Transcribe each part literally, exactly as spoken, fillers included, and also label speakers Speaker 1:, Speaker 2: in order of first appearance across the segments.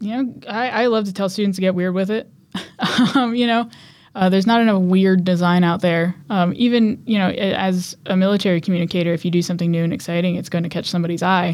Speaker 1: you know, I, I love to tell students to get weird with it. um, you know, uh, there's not enough weird design out there. Um, even, you know, as a military communicator, if you do something new and exciting, it's going to catch somebody's eye.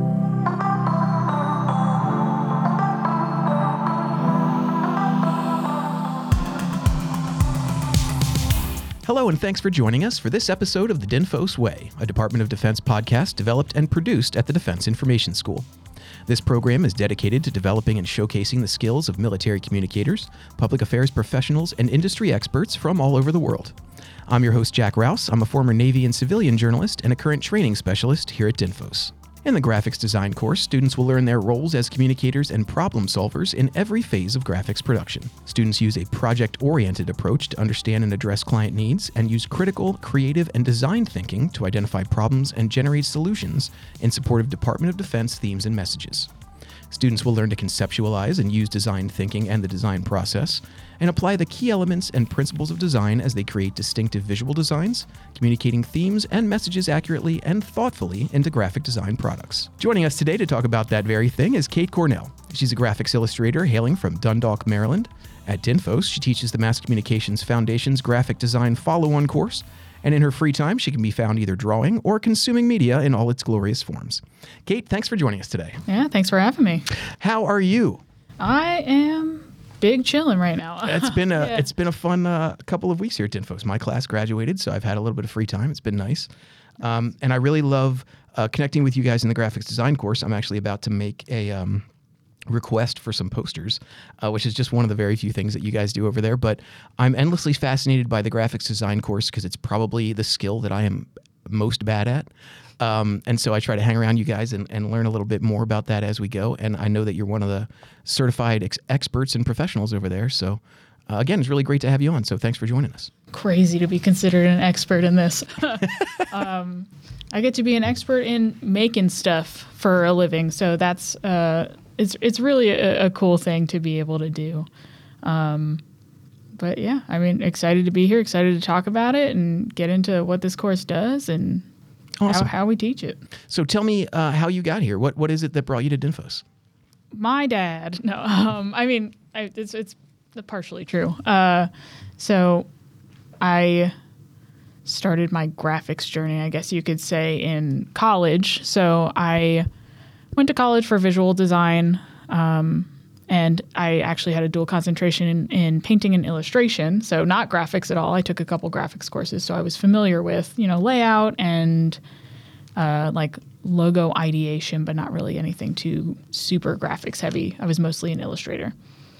Speaker 2: Hello, and thanks for joining us for this episode of The DINFOS Way, a Department of Defense podcast developed and produced at the Defense Information School. This program is dedicated to developing and showcasing the skills of military communicators, public affairs professionals, and industry experts from all over the world. I'm your host, Jack Rouse. I'm a former Navy and civilian journalist and a current training specialist here at DINFOS. In the graphics design course, students will learn their roles as communicators and problem solvers in every phase of graphics production. Students use a project-oriented approach to understand and address client needs and use critical, creative, and design thinking to identify problems and generate solutions in support of Department of Defense themes and messages. Students will learn to conceptualize and use design thinking and the design process, and apply the key elements and principles of design as they create distinctive visual designs, communicating themes and messages accurately and thoughtfully into graphic design products. Joining us today to talk about that very thing is Kate Cornell. She's a graphics illustrator hailing from Dundalk, Maryland. At DINFOS, she teaches the Mass Communications Foundation's graphic design follow-on course, and in her free time, she can be found either drawing or consuming media in all its glorious forms. Kate, thanks for joining us today.
Speaker 1: Yeah, thanks for having me.
Speaker 2: How are you?
Speaker 1: I am big chilling right now.
Speaker 2: It's been a
Speaker 1: yeah.
Speaker 2: it's been a fun uh, couple of weeks here at DINFOS. My class graduated, so I've had a little bit of free time. It's been nice, um, and I really love uh, connecting with you guys in the graphics design course. I'm actually about to make a Um, request for some posters, uh, which is just one of the very few things that you guys do over there. But I'm endlessly fascinated by the graphics design course because it's probably the skill that I am most bad at. Um, and so I try to hang around you guys and, and learn a little bit more about that as we go. And I know that you're one of the certified ex- experts and professionals over there. So uh, again, it's really great to have you on. So thanks for joining us.
Speaker 1: Crazy to be considered an expert in this. um, I get to be an expert in making stuff for a living. So that's, uh, It's it's really a, a cool thing to be able to do. Um, but yeah, I mean, excited to be here, excited to talk about it and get into what this course does and
Speaker 2: Awesome.
Speaker 1: how, how we teach it.
Speaker 2: So tell me uh, how you got here. What What is it that brought you to DINFOS?
Speaker 1: My dad. No, um, I mean, I, it's it's partially true. Uh, so I started my graphics journey, I guess you could say, in college. So I went to college for visual design, um, and I actually had a dual concentration in, in painting and illustration, so not graphics at all. I took a couple graphics courses, so I was familiar with, you know, layout and uh, like logo ideation, but not really anything too super graphics heavy. I was mostly an illustrator.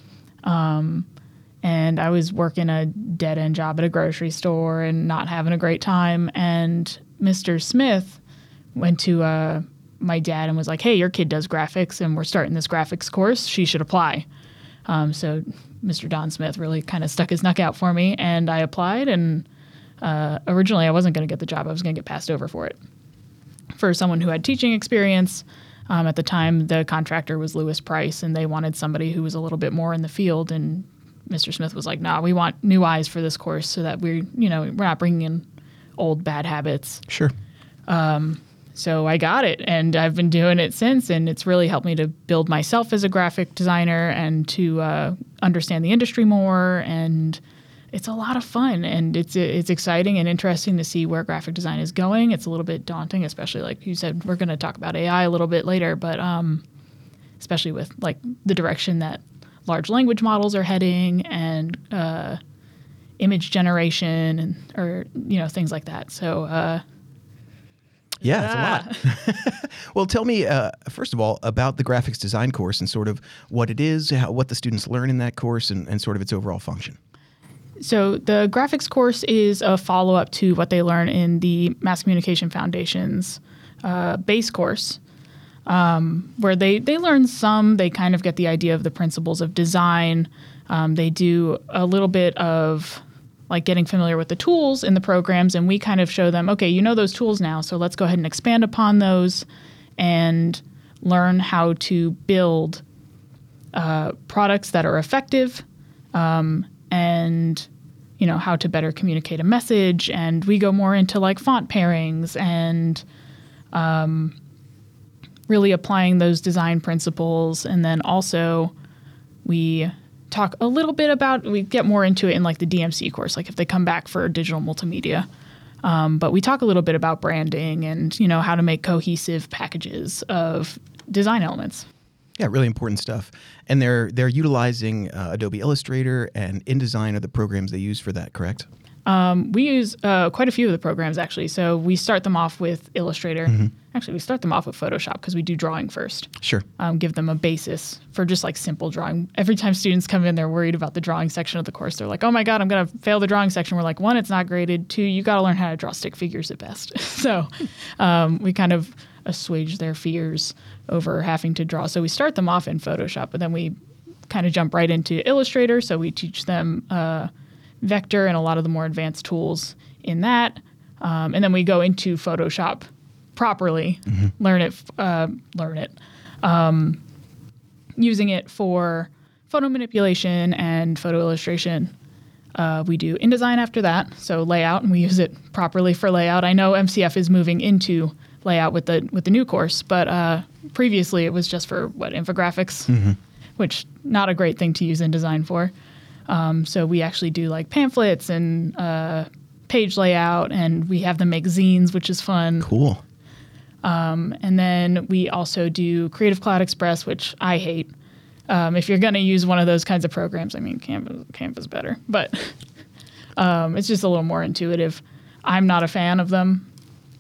Speaker 1: Um, and I was working a dead-end job at a grocery store and not having a great time, and Mister Smith went to a my dad and was like, hey, your kid does graphics and we're starting this graphics course. She should apply. Um, so Mister Don Smith really kind of stuck his neck out for me and I applied, and uh, originally I wasn't going to get the job. I was going to get passed over for it. For someone who had teaching experience, um, at the time the contractor was Lewis Price and they wanted somebody who was a little bit more in the field, and Mister Smith was like, nah, we want new eyes for this course so that we're, you know, we're not bringing in old bad habits.
Speaker 2: Sure.
Speaker 1: Um, So I got it, and I've been doing it since, and it's really helped me to build myself as a graphic designer and to uh, understand the industry more, and it's a lot of fun, and it's it's exciting and interesting to see where graphic design is going. It's a little bit daunting, especially like you said, we're going to talk about A I a little bit later, but um, especially with like the direction that large language models are heading and uh, image generation and or you know things like that. So. Uh,
Speaker 2: Yeah, it's a lot. Well, tell me, uh, first of all, about the graphics design course and sort of what it is, how, what the students learn in that course, and, and sort of its overall function.
Speaker 1: So the graphics course is a follow-up to what they learn in the Mass Communication Foundation's uh, base course, um, where they, they learn some, they kind of get the idea of the principles of design. Um, they do a little bit of like getting familiar with the tools in the programs, and we kind of show them, okay, you know those tools now, so let's go ahead and expand upon those and learn how to build uh, products that are effective um, and, you know, how to better communicate a message. And we go more into like font pairings and um, really applying those design principles. And then also we talk a little bit about, we get more into it in like the D M C course, like if they come back for digital multimedia. Um, but we talk a little bit about branding and, you know, how to make cohesive packages of design elements.
Speaker 2: Yeah, really important stuff. And they're they're utilizing uh, Adobe Illustrator and InDesign are the programs they use for that, correct?
Speaker 1: Um, we use uh, quite a few of the programs, actually. So we start them off with Illustrator. Mm-hmm. Actually, we start them off with Photoshop because we do drawing first.
Speaker 2: Sure.
Speaker 1: Um, give them a basis for just like simple drawing. Every time students come in, they're worried about the drawing section of the course. They're like, oh my God, I'm going to fail the drawing section. We're like, one, it's not graded. Two, you got to learn how to draw stick figures at best. so um, we kind of assuage their fears over having to draw. So we start them off in Photoshop, but then we kind of jump right into Illustrator. So we teach them uh, vector and a lot of the more advanced tools in that. Um, and then we go into Photoshop properly, mm-hmm. learn it, uh, learn it, um, using it for photo manipulation and photo illustration. Uh, we do InDesign after that, so layout, and we use it properly for layout. I know M C F is moving into layout with the with the new course, but uh, previously it was just for what infographics, mm-hmm. which not a great thing to use InDesign for. Um, so we actually do like pamphlets and uh, page layout, and we have them make zines, which is fun.
Speaker 2: Cool.
Speaker 1: Um, and then we also do Creative Cloud Express, which I hate. Um, if you're going to use one of those kinds of programs, I mean, Canva, Canva's better, but um, it's just a little more intuitive. I'm not a fan of them.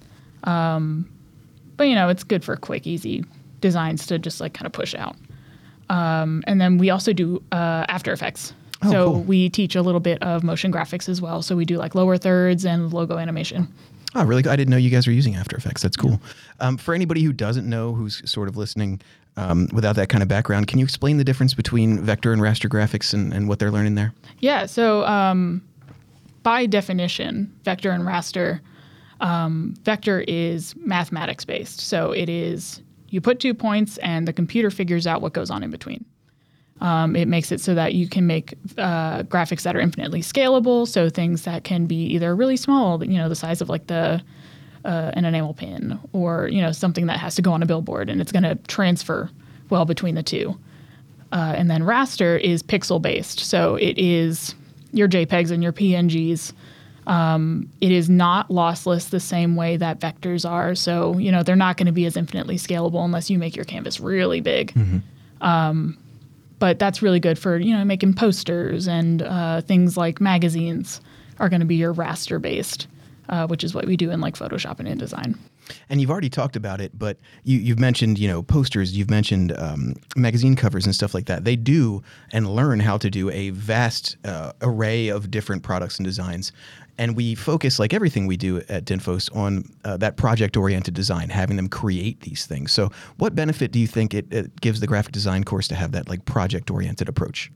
Speaker 1: Um, but, you know, it's good for quick, easy designs to just like kind of push out. Um, and then we also do uh, After Effects.
Speaker 2: Oh,
Speaker 1: so
Speaker 2: cool.
Speaker 1: we teach a little bit of motion graphics as well. So we do like lower thirds and logo animation.
Speaker 2: Oh, really? I didn't know you guys were using After Effects. That's cool. Um, for anybody who doesn't know, who's sort of listening um, without that kind of background, can you explain the difference between vector and raster graphics and, and what they're learning there?
Speaker 1: Yeah. So um, by definition, vector and raster, um, vector is mathematics based. So it is, you put two points and the computer figures out what goes on in between. Um, it makes it so that you can make uh, graphics that are infinitely scalable. So things that can be either really small, you know, the size of like the uh, an enamel pin, or you know something that has to go on a billboard, and it's going to transfer well between the two. Uh, and then raster is pixel based, so it is your JPEGs and your P N Gs. Um, it is not lossless the same way that vectors are. So you know they're not going to be as infinitely scalable unless you make your canvas really big. Mm-hmm. Um, But that's really good for, you know, making posters and uh, things like magazines are going to be your raster based, uh, which is what we do in like Photoshop and InDesign.
Speaker 2: And you've already talked about it, but you, you've mentioned, you know, posters, you've mentioned um, magazine covers and stuff like that. They do and learn how to do a vast uh, array of different products and designs. And we focus, like everything we do at Dinfos, on uh, that project-oriented design, having them create these things. So what benefit do you think it, it gives the graphic design course to have that like project-oriented approach?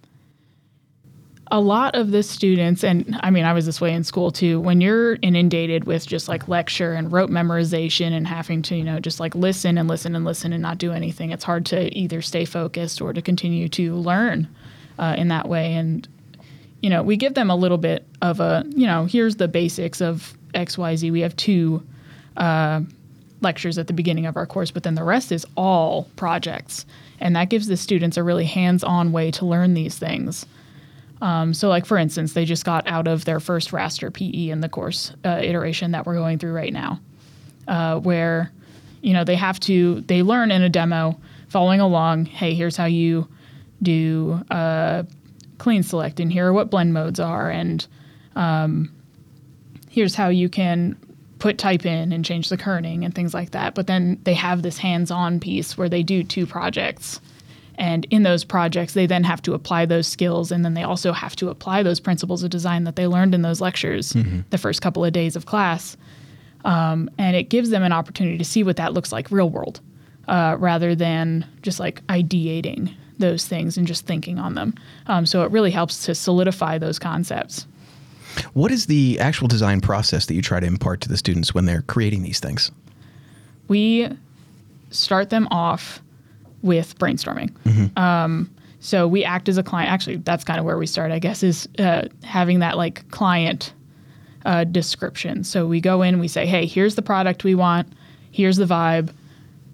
Speaker 1: A lot of the students, and I mean, I was this way in school too, when you're inundated with just like lecture and rote memorization and having to, you know, just like listen and listen and listen and not do anything, it's hard to either stay focused or to continue to learn uh, in that way. And you know, we give them a little bit of a, you know, here's the basics of X Y Z. We have two uh, lectures at the beginning of our course, but then the rest is all projects. And that gives the students a really hands-on way to learn these things. Um, so like, for instance, they just got out of their first raster P E in the course uh, iteration that we're going through right now, uh, where, you know, they have to, they learn in a demo following along, hey, here's how you do uh clean select, and here are what blend modes are, and um, here's how you can put type in and change the kerning and things like that. But then they have this hands-on piece where they do two projects, and in those projects they then have to apply those skills, and then they also have to apply those principles of design that they learned in those lectures mm-hmm. the first couple of days of class, um, and it gives them an opportunity to see what that looks like real world, uh, rather than just like ideating those things and just thinking on them. Um, so it really helps to solidify those concepts.
Speaker 2: What is the actual design process that you try to impart to the students when they're creating these things?
Speaker 1: We start them off with brainstorming. Mm-hmm. Um, so we act as a client. Actually, that's kind of where we start, I guess, is uh, having that like client uh, description. So we go in, we say, hey, here's the product we want. Here's the vibe.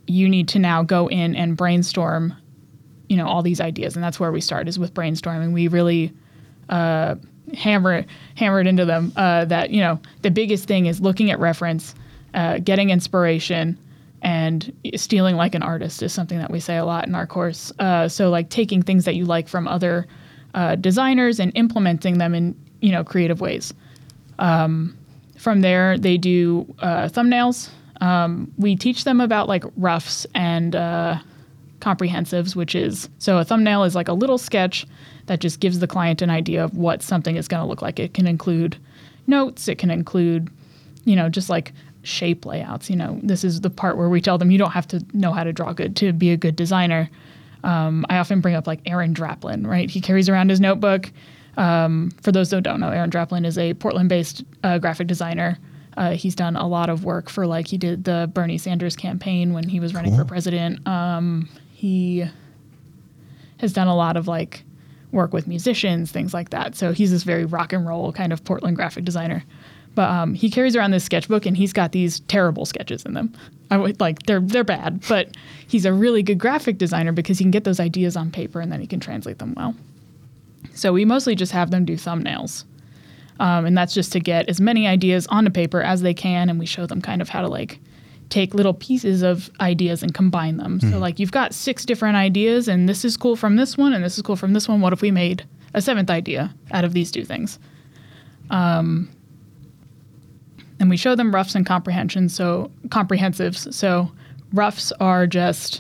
Speaker 1: you need to now go in and brainstorm, you know, all these ideas. And that's where we start, is with brainstorming. We really uh, hammer, hammer it into them uh, that, you know, the biggest thing is looking at reference, uh, getting inspiration, and stealing like an artist is something that we say a lot in our course. Uh, so like taking things that you like from other uh, designers and implementing them in, you know, creative ways. Um, from there, they do uh, thumbnails. Um, we teach them about like roughs and uh, comprehensives, which is, so a thumbnail is like a little sketch that just gives the client an idea of what something is going to look like. It can include notes. It can include, you know, just like shape layouts. You know, this is the part where we tell them you don't have to know how to draw good to be a good designer. Um, I often bring up like Aaron Draplin, right? He carries around his notebook. Um, for those who don't know, Aaron Draplin is a Portland-based uh, graphic designer. Uh, he's done a lot of work for, like, he did the Bernie Sanders campaign when he was running
Speaker 2: Cool.
Speaker 1: for president. Um, he has done a lot of, like, work with musicians, things like that. So he's this very rock and roll kind of Portland graphic designer. But um, he carries around this sketchbook, and he's got these terrible sketches in them. I would like they're they're bad, but he's a really good graphic designer because he can get those ideas on paper and then he can translate them well. So we mostly just have them do thumbnails. Um, and that's just to get as many ideas onto paper as they can, and we show them kind of how to like take little pieces of ideas and combine them. Mm-hmm. So like you've got six different ideas, and this is cool from this one, and this is cool from this one. What if we made a seventh idea out of these two things? Um, and we show them roughs and comprehensions, so comprehensives. So roughs are just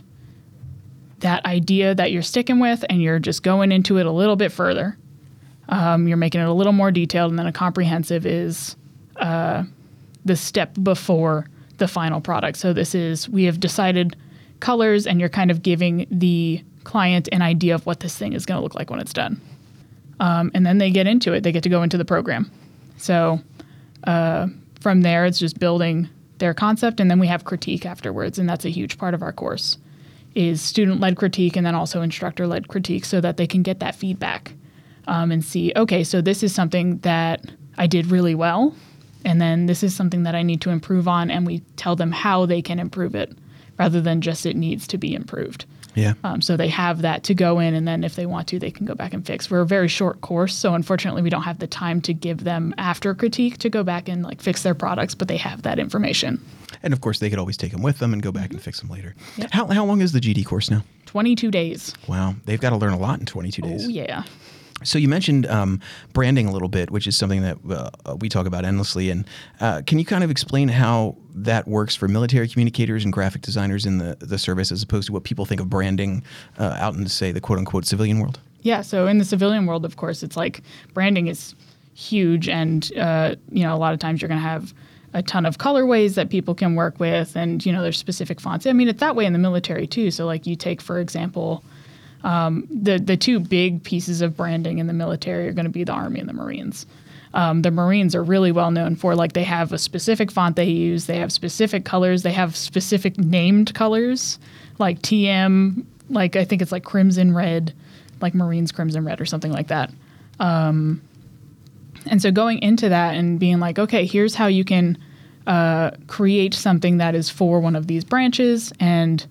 Speaker 1: that idea that you're sticking with, and you're just going into it a little bit further. Um, you're making it a little more detailed, and then a comprehensive is uh, the step before the final product. So this is, we have decided colors, and you're kind of giving the client an idea of what this thing is going to look like when it's done. Um, and then they get into it. They get to go into the program. So uh, from there, it's just building their concept, and then we have critique afterwards, and that's a huge part of our course, is student-led critique and then also instructor-led critique, so that they can get that feedback. Um, and see, okay, so this is something that I did really well, and then this is something that I need to improve on, and we tell them how they can improve it rather than just it needs to be improved.
Speaker 2: Yeah.
Speaker 1: Um, so they have that to go in, and then if they want to, they can go back and fix. We're a very short course, so unfortunately we don't have the time to give them after critique to go back and like fix their products, but they have that information.
Speaker 2: And of course, they could always take them with them and go back and fix them later.
Speaker 1: Yep.
Speaker 2: How, how long is the G D course now?
Speaker 1: twenty-two days.
Speaker 2: Wow. They've got to learn a lot in twenty-two days.
Speaker 1: Oh, yeah.
Speaker 2: So you mentioned um, branding a little bit, which is something that uh, we talk about endlessly. And uh, can you kind of explain how that works for military communicators and graphic designers in the, the service, as opposed to what people think of branding uh, out in, say, the quote-unquote civilian world?
Speaker 1: Yeah, so in the civilian world, of course, it's like branding is huge. And, uh, you know, a lot of times you're going to have a ton of colorways that people can work with. And, you know, there's specific fonts. I mean, it's that way in the military, too. So, like, you take, for example, Um, the the two big pieces of branding in the military are going to be the Army and the Marines. Um, the Marines are really well known for, like, they have a specific font they use, they have specific colors, they have specific named colors, like T M, like I think it's like crimson red, like Marines crimson red or something like that. Um, and so going into that and being like, okay, here's how you can uh, create something that is for one of these branches and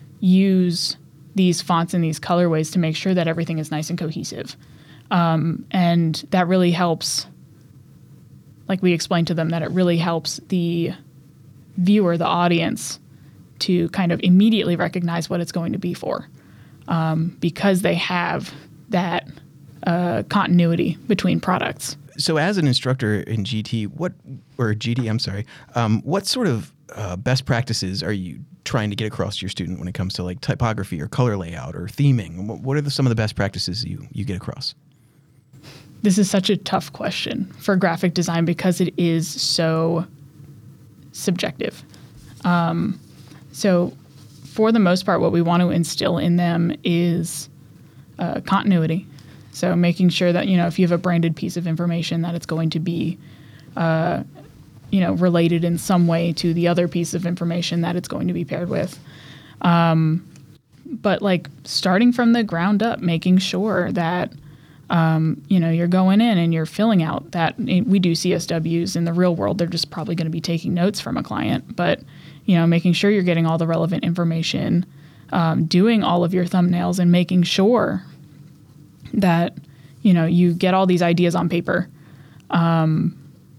Speaker 1: use these fonts and these colorways to make sure that everything is nice and cohesive. Um, and that really helps, like we explained to them, that it really helps the viewer, the audience, to kind of immediately recognize what it's going to be for, um, because they have that uh, continuity between products.
Speaker 2: So as an instructor in G T, what, or G D, I'm sorry, um, what sort of uh, best practices are you trying to get across to your student when it comes to like typography or color layout or theming? What are the, some of the best practices you, you get across?
Speaker 1: This is such a tough question for graphic design because it is so subjective. Um, so for the most part, what we want to instill in them is uh, continuity. So making sure that, you know, if you have a branded piece of information, that it's going to be uh, you know, related in some way to the other piece of information that it's going to be paired with. Um, but like starting from the ground up, making sure that, um, you know, you're going in and you're filling out that. We do C S Ws in the real world. They're just probably going to be taking notes from a client. But you know, making sure you're getting all the relevant information, um, doing all of your thumbnails, and making sure that, you know, you get all these ideas on paper. Um,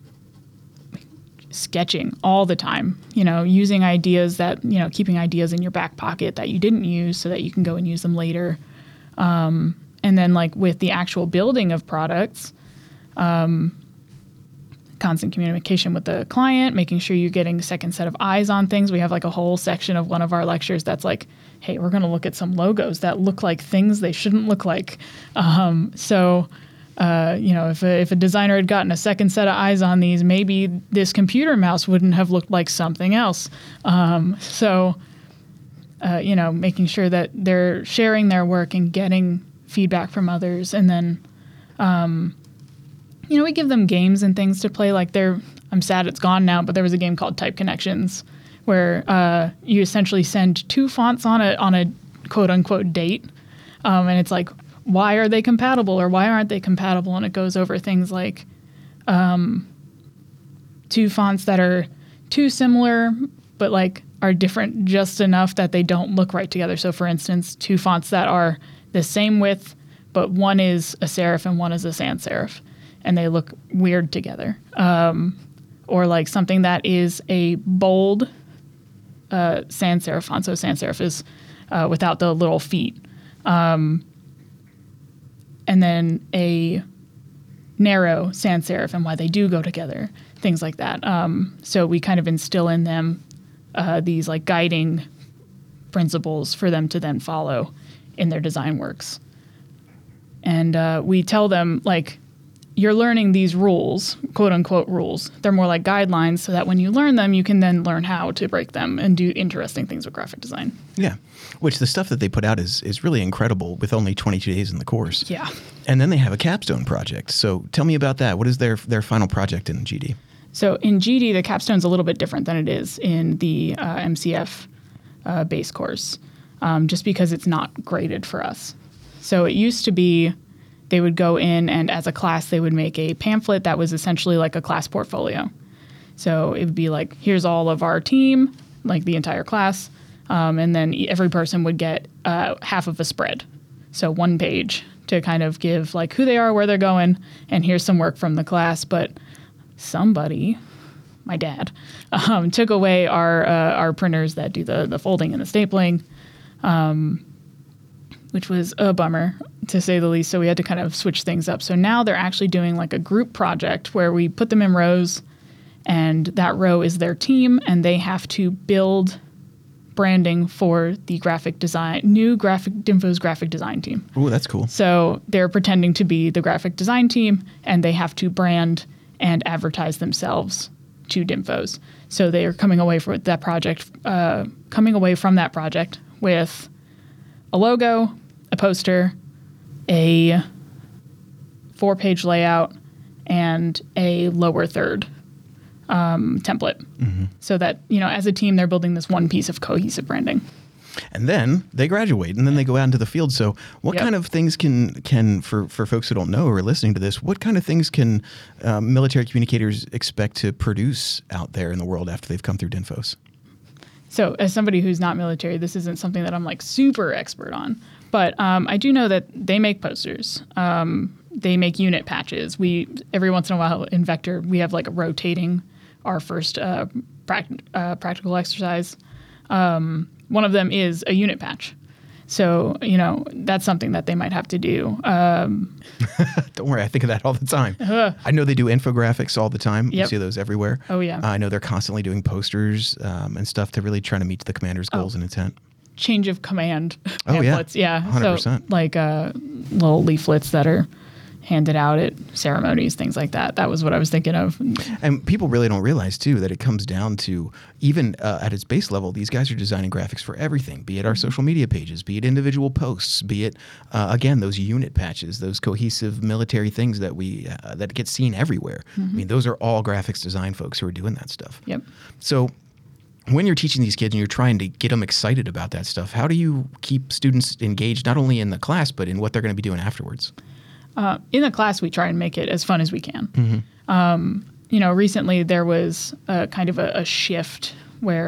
Speaker 1: sketching all the time, you know, using ideas that, you know, keeping ideas in your back pocket that you didn't use so that you can go and use them later. Um, and then like with the actual building of products, um, constant communication with the client, making sure you're getting a second set of eyes on things. We have like a whole section of one of our lectures that's like, hey, we're going to look at some logos that look like things they shouldn't look like. Um, so Uh, you know, if a, if a designer had gotten a second set of eyes on these, maybe this computer mouse wouldn't have looked like something else. Um, so, uh, you know, making sure that they're sharing their work and getting feedback from others. And then, um, you know, we give them games and things to play. Like they're, I'm sad it's gone now, but there was a game called Type Connections where uh, you essentially send two fonts on a, on a quote unquote date. Um, and it's like, why are they compatible or why aren't they compatible? And it goes over things like um, two fonts that are too similar, but like are different just enough that they don't look right together. So for instance, two fonts that are the same width, but one is a serif and one is a sans serif, and they look weird together. Um, or like something that is a bold uh, sans serif font. So sans serif is uh, without the little feet. Um, and then a narrow sans serif and why they do go together, things like that. Um, so we kind of instill in them uh, these like guiding principles for them to then follow in their design works. And uh, we tell them, like, you're learning these rules, quote unquote rules. They're more like guidelines so that when you learn them, you can then learn how to break them and do interesting things with graphic design.
Speaker 2: Yeah, which the stuff that they put out is is really incredible with only twenty-two days in the course.
Speaker 1: Yeah.
Speaker 2: And then they have a capstone project. So tell me about that. What is their their final project in G D?
Speaker 1: So in G D, the capstone's a little bit different than it is in the uh, M C F uh, base course, um, just because it's not graded for us. So it used to be they would go in and as a class, they would make a pamphlet that was essentially like a class portfolio. So it would be like, here's all of our team, like the entire class. Um, and then every person would get uh, half of a spread. So one page to kind of give like who they are, where they're going, and here's some work from the class. But somebody, my dad, um, took away our uh, our printers that do the, the folding and the stapling, um, which was a bummer, to say the least. So we had to kind of switch things up. So now they're actually doing like a group project where we put them in rows, and that row is their team, and they have to build branding for the graphic design, new graphic DINFOS graphic design team.
Speaker 2: Oh, that's cool.
Speaker 1: So they're pretending to be the graphic design team, and they have to brand and advertise themselves to DINFOS. So they are coming away from that project, uh, coming away from that project with a logo, a poster, a four-page layout, and a lower third um, template. Mm-hmm. So that, you know, as a team, they're building this one piece of cohesive branding.
Speaker 2: And then they graduate, and then they go out into the field. So what
Speaker 1: Yep.
Speaker 2: kind of things can, can for, for folks who don't know or are listening to this, what kind of things can um, military communicators expect to produce out there in the world after they've come through DINFOS?
Speaker 1: So as somebody who's not military, this isn't something that I'm like super expert on. But um, I do know that they make posters. Um, they make unit patches. We every once in a while in Vector, we have like a rotating our first uh, pract- uh, practical exercise. Um, one of them is a unit patch. So, you know, that's something that they might have to do. Um,
Speaker 2: Don't worry, I think of that all the time.
Speaker 1: Uh,
Speaker 2: I know they do infographics all the time. You
Speaker 1: Yep.
Speaker 2: see those everywhere.
Speaker 1: Oh, yeah.
Speaker 2: Uh, I know they're constantly doing posters um, and stuff to really try to meet the commander's goals and intent.
Speaker 1: change of command
Speaker 2: Oh, yeah.
Speaker 1: pamphlets. Yeah.
Speaker 2: one hundred percent.
Speaker 1: So like uh, little leaflets that are handed out at ceremonies, things like that. That was what I was thinking of.
Speaker 2: And people really don't realize, too, that it comes down to, even uh, at its base level, these guys are designing graphics for everything, be it our social media pages, be it individual posts, be it, uh, again, those unit patches, those cohesive military things that we uh, that get seen everywhere. Mm-hmm. I mean, those are all graphics design folks who are doing that stuff.
Speaker 1: Yep.
Speaker 2: So when you're teaching these kids and you're trying to get them excited about that stuff, how do you keep students engaged not only in the class, but in what they're going to be doing afterwards?
Speaker 1: Uh, in the class, we try and make it as fun as we can.
Speaker 2: Mm-hmm.
Speaker 1: Um, you know, recently there was a kind of a, a shift where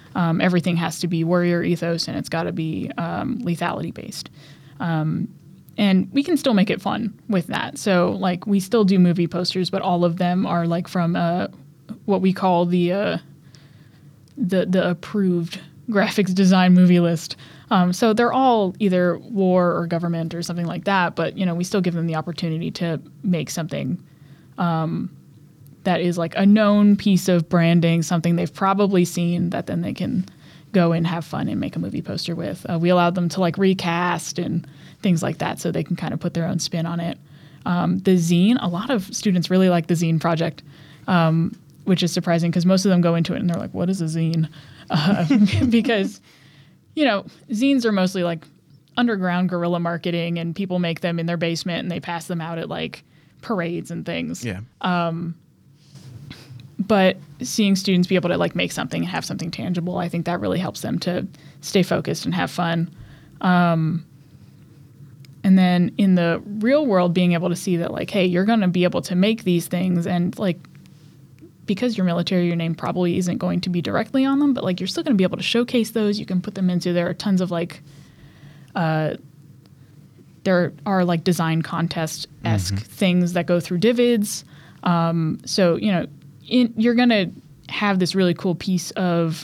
Speaker 1: Um, everything has to be warrior ethos, and it's got to be um, lethality based. Um, and we can still make it fun with that. So like we still do movie posters, but all of them are like from uh, what we call the uh, the the approved graphics design movie list. Um, so they're all either war or government or something like that. But you know, we still give them the opportunity to make something um, that is like a known piece of branding, something they've probably seen that then they can go and have fun and make a movie poster with. Uh, we allowed them to like recast and things like that so they can kind of put their own spin on it. Um, the zine, a lot of students really like the zine project, um, which is surprising because most of them go into it and they're like, what is a zine? Uh, because, you know, zines are mostly like underground guerrilla marketing and people make them in their basement and they pass them out at like parades and things.
Speaker 2: Yeah.
Speaker 1: Um, but seeing students be able to like make something and have something tangible, I think that really helps them to stay focused and have fun. Um, and then in the real world, being able to see that like, hey, you're going to be able to make these things and like, because you're military, your name probably isn't going to be directly on them, but like you're still going to be able to showcase those. You can put them into, there are tons of like, uh, there are like design contest-esque mm-hmm. things that go through Divids. Um, so, you know, in, you're going to have this really cool piece of,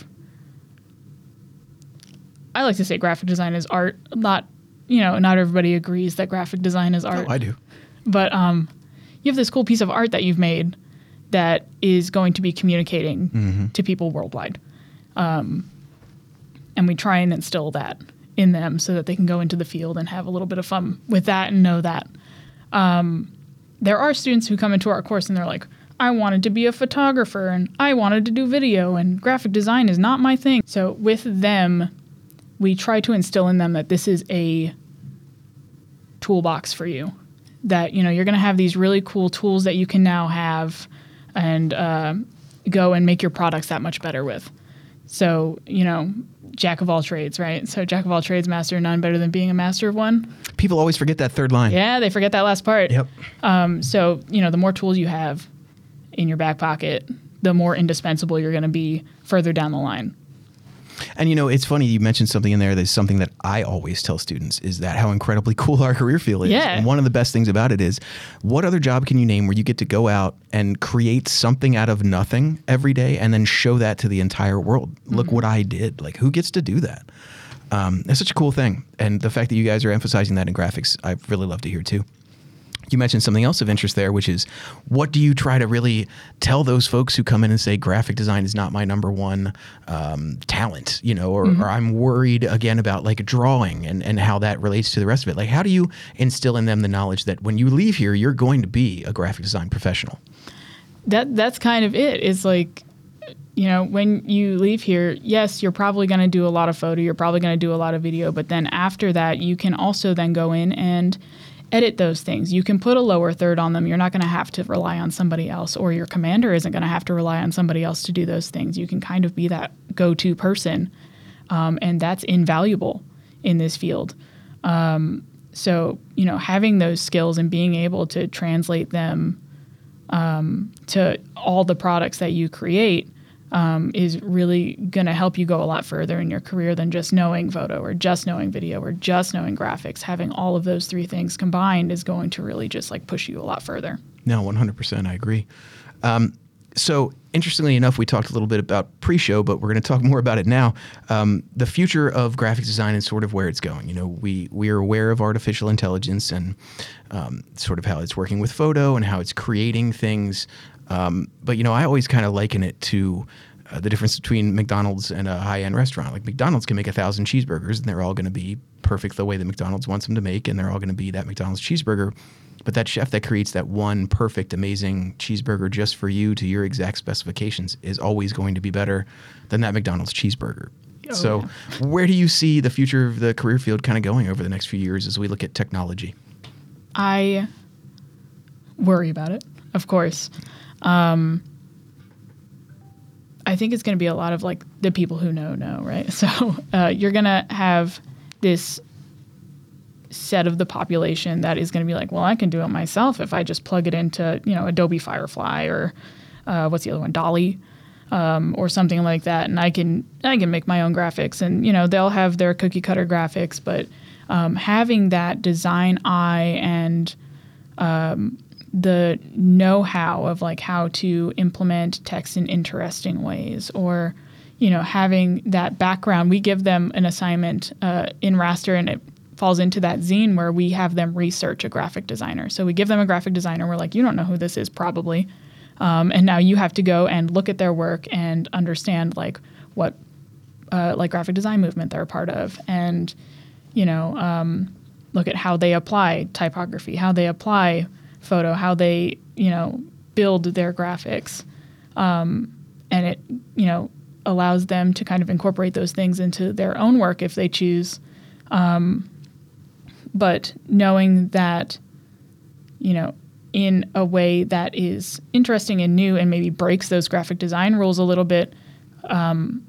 Speaker 1: I like to say graphic design is art. Not, you know, not everybody agrees that graphic design is art.
Speaker 2: Oh, I do.
Speaker 1: But um, you have this cool piece of art that you've made that is going to be communicating mm-hmm. to people worldwide. Um, and we try and instill that in them so that they can go into the field and have a little bit of fun with that and know that. Um, there are students who come into our course and they're like, I wanted to be a photographer and I wanted to do video and graphic design is not my thing. So with them, we try to instill in them that this is a toolbox for you. That, you know, you're going to have these really cool tools that you can now have and uh, go and make your products that much better with. So, you know, jack of all trades, right? So jack of all trades, master of none, better than being a master of one.
Speaker 2: People always forget that third line.
Speaker 1: Yeah, they forget that last part.
Speaker 2: Yep.
Speaker 1: Um, so, you know, the more tools you have in your back pocket, the more indispensable you're going to be further down the line.
Speaker 2: And, you know, it's funny you mentioned something in there that's something that I always tell students is that how incredibly cool our career field is.
Speaker 1: Yeah.
Speaker 2: And one of the best things about it is what other job can you name where you get to go out and create something out of nothing every day and then show that to the entire world? Mm-hmm. Look what I did. Like, who gets to do that? Um, it's such a cool thing. And the fact that you guys are emphasizing that in graphics, I really love to hear too. You mentioned something else of interest there, which is what do you try to really tell those folks who come in and say graphic design is not my number one um, talent, you know, or, mm-hmm. or I'm worried again about like drawing and, and how that relates to the rest of it. Like, how do you instill in them the knowledge that when you leave here, you're going to be a graphic design professional?
Speaker 1: That that's kind of it. It's like, you know, when you leave here, yes, you're probably going to do a lot of photo, you're probably going to do a lot of video, but then after that, you can also then go in and edit those things. You can put a lower third on them. You're not going to have to rely on somebody else, or your commander isn't going to have to rely on somebody else to do those things. You can kind of be that go-to person, um, and that's invaluable in this field. Um, so, you know, having those skills and being able to translate them um, to all the products that you create Um, is really going to help you go a lot further in your career than just knowing photo or just knowing video or just knowing graphics. Having all of those three things combined is going to really just like push you a lot further.
Speaker 2: No, one hundred percent. I agree. Um, so interestingly enough, we talked a little bit about pre-show, but we're going to talk more about it now. Um, the future of graphics design is sort of where it's going. You know, we, we are aware of artificial intelligence and um, sort of how it's working with photo and how it's creating things. Um, but, you know, I always kind of liken it to uh, the difference between McDonald's and a high-end restaurant. Like McDonald's can make a thousand cheeseburgers and they're all going to be perfect the way that McDonald's wants them to make, and they're all going to be that McDonald's cheeseburger. But that chef that creates that one perfect, amazing cheeseburger just for you to your exact specifications is always going to be better than that McDonald's cheeseburger. Oh, so yeah. Where do you see the future of the career field kind of going over the next few years as we look at technology?
Speaker 1: I worry about it, of course. Um, I think it's going to be a lot of like the people who know, know, right? So uh, you're going to have this set of the population that is going to be like, well, I can do it myself if I just plug it into, you know, Adobe Firefly or uh, what's the other one, Dolly. um, or something like that, and I can I can make my own graphics, and you know they'll have their cookie cutter graphics, but um, having that design eye and um, the know-how of like how to implement text in interesting ways, or you know having that background. We give them an assignment uh, in Raster, and it falls into that zine where we have them research a graphic designer. So we give them a graphic designer. We're like, you don't know who this is probably. Um, and now you have to go and look at their work and understand like what uh, like graphic design movement they're a part of, and you know um, look at how they apply typography, how they apply photo, how they you know build their graphics, um, and it you know allows them to kind of incorporate those things into their own work if they choose. Um, but knowing that you know. in a way that is interesting and new and maybe breaks those graphic design rules a little bit, um,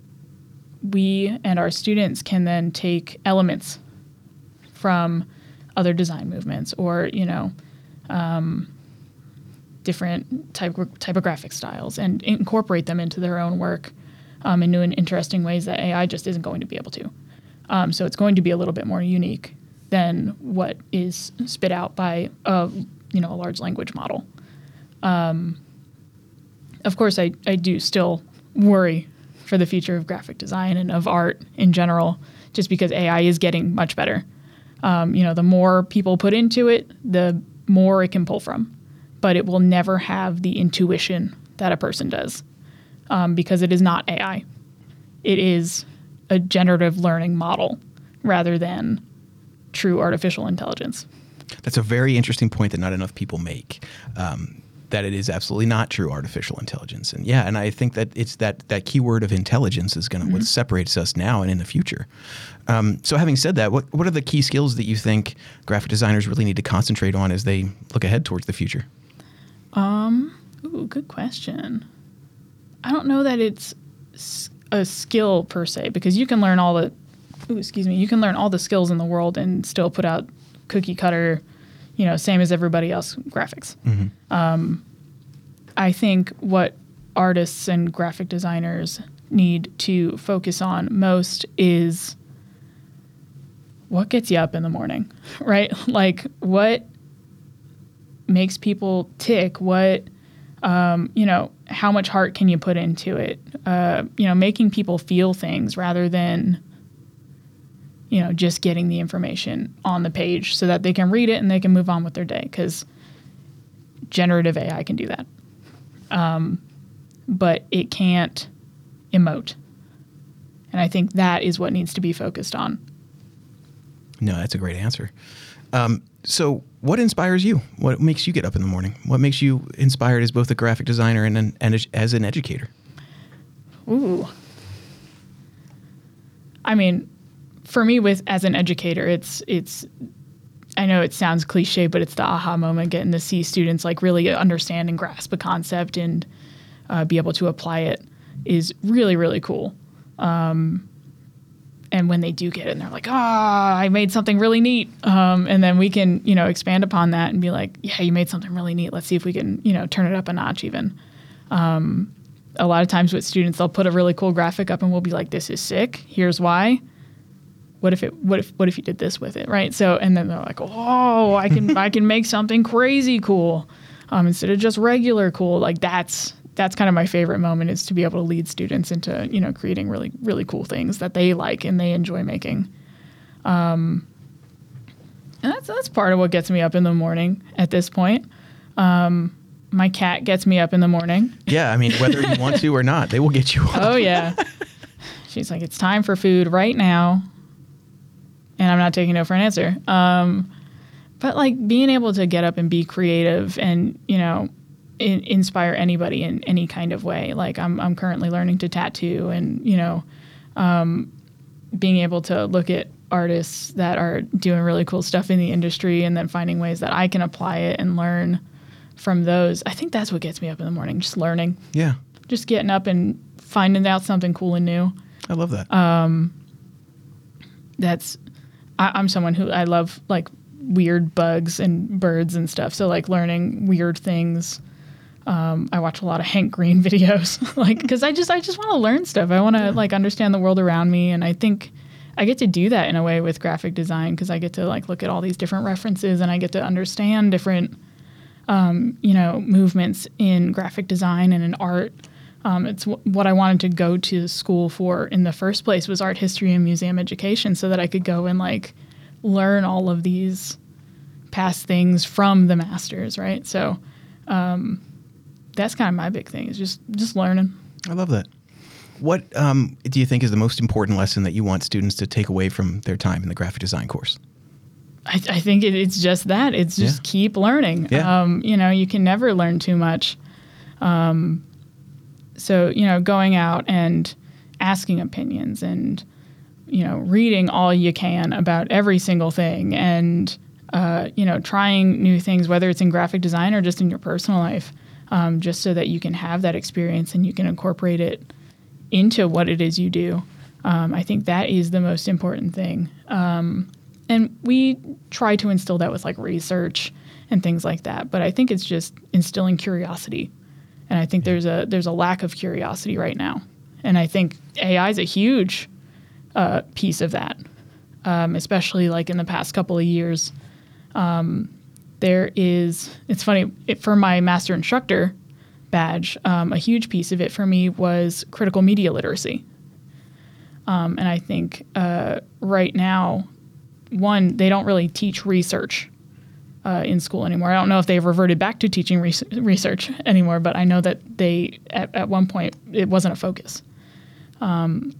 Speaker 1: we and our students can then take elements from other design movements or, you know, um, different type, typographic styles and incorporate them into their own work um, in new and interesting ways that A I just isn't going to be able to. Um, so it's going to be a little bit more unique than what is spit out by a you know, a large language model. Um, of course, I, I do still worry for the future of graphic design and of art in general, just because A I is getting much better. Um, you know, the more people put into it, the more it can pull from. But it will never have the intuition that a person does um, because it is not A I. It is a generative learning model rather than true artificial intelligence.
Speaker 2: That's a very interesting point that not enough people make, um, that it is absolutely not true artificial intelligence. And yeah, and I think that it's that that keyword of intelligence is going to mm-hmm. what separates us now and in the future. Um, so having said that, what, what are the key skills that you think graphic designers really need to concentrate on as they look ahead towards the future?
Speaker 1: Um, ooh, good question. I don't know that it's a skill per se, because you can learn all the, ooh, excuse me, you can learn all the skills in the world and still put out cookie cutter, you know, same as everybody else graphics. Mm-hmm. Um, I think what artists and graphic designers need to focus on most is what gets you up in the morning, right? Like what makes people tick? What, um, you know, how much heart can you put into it? Uh, you know, making people feel things rather than you know, just getting the information on the page so that they can read it and they can move on with their day, because generative A I can do that. Um, but it can't emote. And I think that is what needs to be focused on.
Speaker 2: No, that's a great answer. Um, so what inspires you? What makes you get up in the morning? What makes you inspired as both a graphic designer and, an, and as an educator?
Speaker 1: Ooh. I mean, for me, with as an educator, it's it's. I know it sounds cliche, but it's the aha moment, getting to see students like really understand and grasp a concept and uh, be able to apply it is really, really cool. Um, and when they do get it, and they're like, "Ah, I made something really neat," um, and then we can you know expand upon that and be like, "Yeah, you made something really neat. Let's see if we can you know turn it up a notch even." Um, a lot of times with students, they'll put a really cool graphic up, and we'll be like, "This is sick. Here's why." What if it? What if? What if you did this with it, right? So, and then they're like, "Oh, I can, I can make something crazy cool, um, instead of just regular cool." Like that's that's kind of my favorite moment, is to be able to lead students into you know creating really, really cool things that they like and they enjoy making. Um, and that's that's part of what gets me up in the morning. At this point, um, my cat gets me up in the morning.
Speaker 2: Yeah, I mean, whether you want to or not, they will get you up.
Speaker 1: Oh yeah, she's like, "It's time for food right now." And I'm not taking no for an answer. Um, but like being able to get up and be creative and, you know, in, inspire anybody in any kind of way. Like I'm, I'm currently learning to tattoo, and, you know, um, being able to look at artists that are doing really cool stuff in the industry and then finding ways that I can apply it and learn from those. I think that's what gets me up in the morning, just learning.
Speaker 2: Yeah.
Speaker 1: Just getting up and finding out something cool and new.
Speaker 2: I love that.
Speaker 1: Um, that's... I, I'm someone who I love like weird bugs and birds and stuff. So like learning weird things Um, I watch a lot of Hank Green videos, like because I just I just want to learn stuff. I want to like understand the world around me, and I think I get to do that in a way with graphic design because I get to like look at all these different references, and I get to understand different, um, you know, movements in graphic design and in art. Um, it's w- what I wanted to go to school for in the first place was art history and museum education, so that I could go and like learn all of these past things from the masters, right? So. Um, That's kind of my big thing is just, just learning.
Speaker 2: I love that. What um, do you think is the most important lesson that you want students to take away from their time in the graphic design course?
Speaker 1: I, I think it, it's just that. It's just yeah. keep learning.
Speaker 2: Yeah.
Speaker 1: Um, you know, you can never learn too much. Um, so, you know, going out and asking opinions and, you know, reading all you can about every single thing and, uh, you know, trying new things, whether it's in graphic design or just in your personal life. Um, just so that you can have that experience and you can incorporate it into what it is you do. Um, I think that is the most important thing. Um, and we try to instill that with like research and things like that. But I think it's just instilling curiosity. And I think there's a there's a lack of curiosity right now. And I think A I is a huge uh, piece of that, um, especially like in the past couple of years. Um, There is, it's funny, it, for my master instructor badge, um, a huge piece of it for me was critical media literacy. Um, and I think uh, right now, one, they don't really teach research uh, in school anymore. I don't know if they've reverted back to teaching res- research anymore, but I know that they, at, at one point, it wasn't a focus. Um,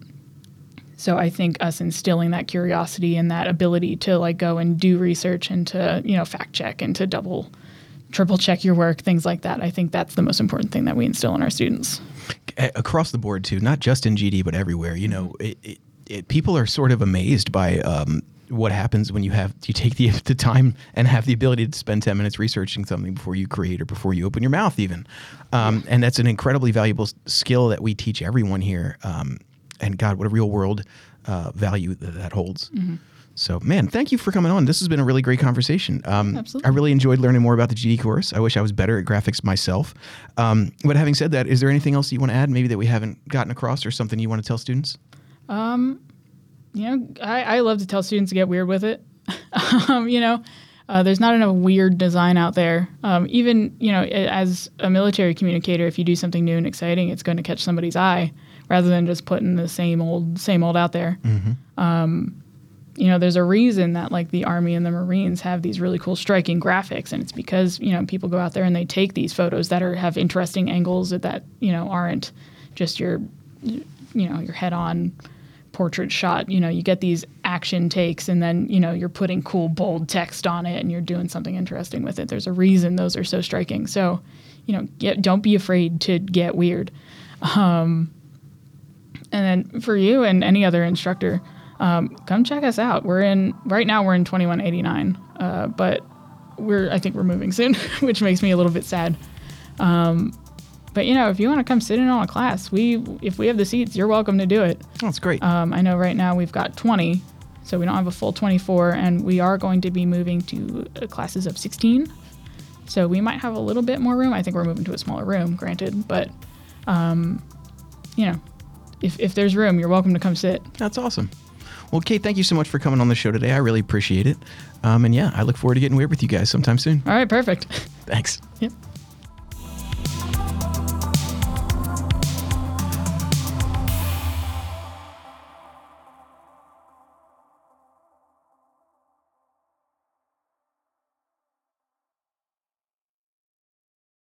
Speaker 1: So I think us instilling that curiosity and that ability to like go and do research and to, you know, fact check and to double, triple check your work, things like that. I think that's the most important thing that we instill in our students.
Speaker 2: Across the board too, not just in G D, but everywhere, you know, it, it, it, people are sort of amazed by um, what happens when you have, you take the, the time and have the ability to spend ten minutes researching something before you create or before you open your mouth even. Um, yeah. And that's an incredibly valuable skill that we teach everyone here. Um, And God, what a real world uh, value that, that holds. Mm-hmm. So, man, thank you for coming on. This has been a really great conversation. Um,
Speaker 1: Absolutely.
Speaker 2: I really enjoyed learning more about the G D course. I wish I was better at graphics myself. Um, but having said that, is there anything else you want to add, maybe that we haven't gotten across, or something you want to tell students?
Speaker 1: Um, you know, I, I love to tell students to get weird with it. um, you know, uh, there's not enough weird design out there. Um, even, you know, as a military communicator, if you do something new and exciting, it's going to catch somebody's eye, rather than just putting the same old, same old out there. Mm-hmm. Um, you know, there's a reason that like the Army and the Marines have these really cool striking graphics, and it's because, you know, people go out there and they take these photos that are have interesting angles that, that you know, aren't just your, you know, your head-on portrait shot. You know, you get these action takes, and then, you know, you're putting cool, bold text on it, and you're doing something interesting with it. There's a reason those are so striking. So, you know, get, don't be afraid to get weird. Um, And then for you and any other instructor, um, come check us out. We're in, right now we're in twenty-one eighty-nine, uh, but we're, I think we're moving soon, which makes me a little bit sad. Um, but, you know, if you want to come sit in on a class, we, if we have the seats, you're welcome to do it.
Speaker 2: Oh, that's great.
Speaker 1: Um, I know right now we've got twenty, so we don't have a full twenty-four, and we are going to be moving to uh, classes of sixteen. So we might have a little bit more room. I think we're moving to a smaller room, granted, but, um, you know, If, if there's room, you're welcome to come sit.
Speaker 2: That's awesome. Well, Kate, thank you so much for coming on the show today. I really appreciate it. Um, and yeah, I look forward to getting weird with you guys sometime soon.
Speaker 1: All right, perfect.
Speaker 2: Thanks.
Speaker 1: Yep.